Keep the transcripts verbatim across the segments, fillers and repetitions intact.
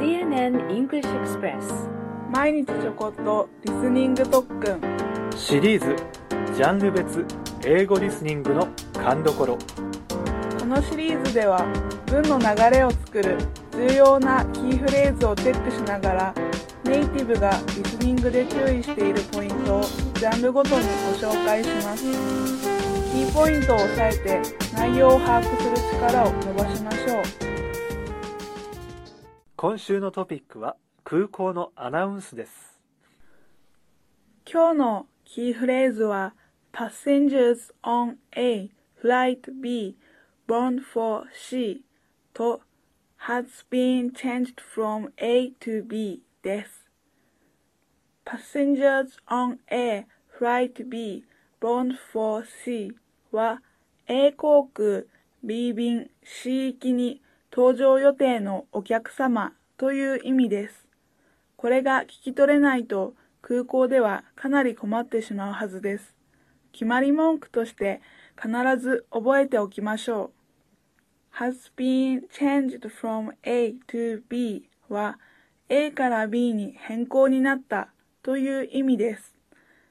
シーエヌエヌ English Express 毎日ちょこっとリスニング特訓シリーズジャンル別英語リスニングの勘どころ。 このシリーズでは文の流れを作る重要なキーフレーズをチェックしながらネイティブがリスニングで注意しているポイントをジャンルごとにご紹介します。キーポイントを押さえて内容を把握する力を伸ばしましょう。 今週のトピックは空港のアナウンスです。 今日のキーフレーズは Passengers on A, Flight B, bound for C と has been changed from A to B です。Passengers on A, Flight B, bound for C は A 航空 B 便 C 行きに搭乗予定のお客様という意味です。これが聞き取れないと空港ではかなり困ってしまうはずです。決まり文句として必ず覚えておきましょう。has been changed from A to B は A から B に変更になったという意味です。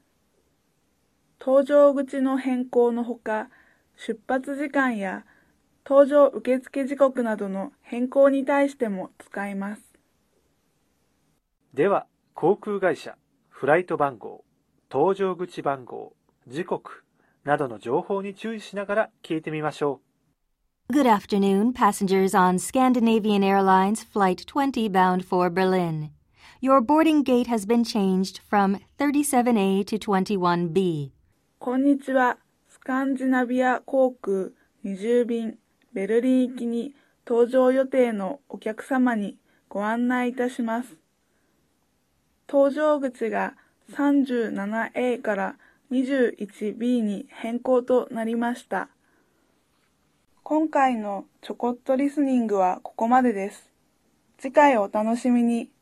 搭乗口の変更のほか、出発時間や搭乗受付時刻などの変更に対しても使います。 では、航空会社、フライト番号、搭乗口番号、時刻などの情報に注意しながら聞いてみましょう。Good afternoon, passengers on Scandinavian Airlines Flight twenty bound for Berlin. Your boarding gate has been changed from thirty-seven A to twenty-one B. こんにちは。スカンジナビア航空にじゅう便ベルリン行きに搭乗予定のお客様にご案内いたします。搭乗口が さんじゅうななエー から にじゅういちビー に変更となりました。今回のちょこっとリスニングはここまでです。次回お楽しみに。